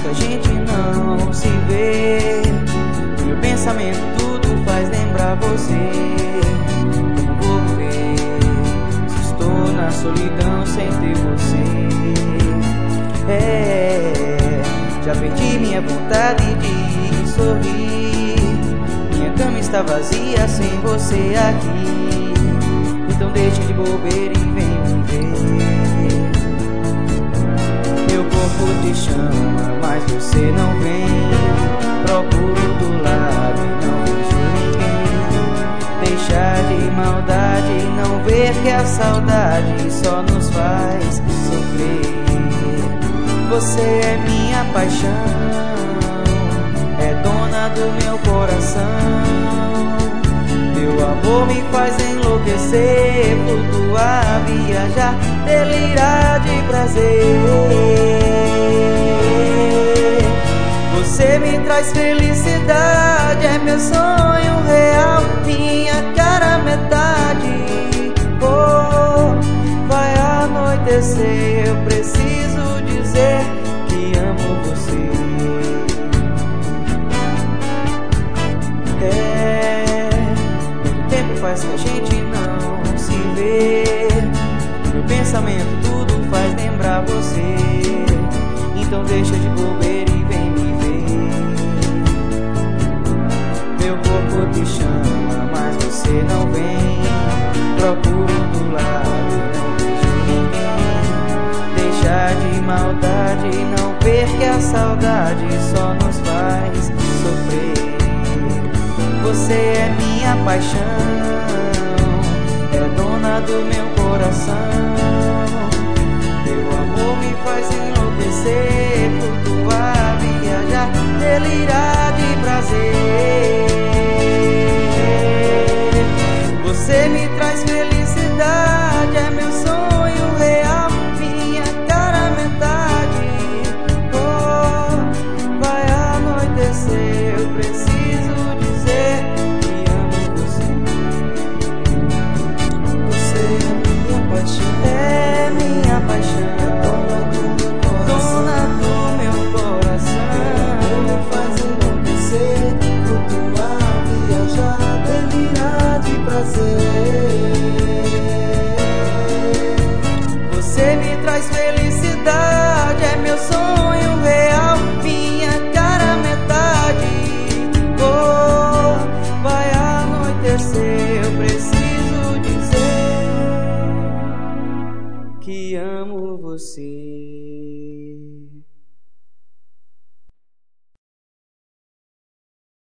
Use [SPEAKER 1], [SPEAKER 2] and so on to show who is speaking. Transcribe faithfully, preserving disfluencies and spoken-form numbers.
[SPEAKER 1] que a gente não se vê. Meu pensamento tudo faz lembrar você. Como vou ver se estou na solidão sem ter você? É, já perdi minha vontade de sorrir. Minha cama está vazia sem você aqui. Então deixa de bobeira e vem me ver. Meu corpo te chama, mas você não vem. Procuro do lado e não vejo ninguém. Deixar de maldade e não ver que a saudade só nos faz sofrer. Você é minha paixão, é dona do meu coração. Meu amor me faz enlouquecer, flutuar, viajar, delirar de prazer. Você me traz felicidade, é meu sonho real, minha cara metade. Oh, vai anoitecer, eu preciso dizer que amo você. É, muito tempo faz que a gente não se vê. Meu pensamento tudo faz lembrar você. Então deixa de bobeira e vem me ver. Meu corpo te chama, mas você não vem. Procuro do lado e não vejo ninguém. Deixar de maldade e não ver que a saudade só nos faz sofrer. Você é minha paixão, é dona do meu coração. Meu amor me faz enlouquecer, flutuar, viajar, delirar de prazer. Você me traz felicidade, é meu sonho real, minha cara metade. Oh, vai anoitecer, eu preciso dizer que amo você. Você é minha paixão, é minha paixão, dona do meu coração. Me faz enlouquecer, flutuar, viajar, delirar de prazer. Você me traz felicidade, é meu sonho real, minha cara metade. Oh, vai anoitecer, eu preciso dizer que amo você.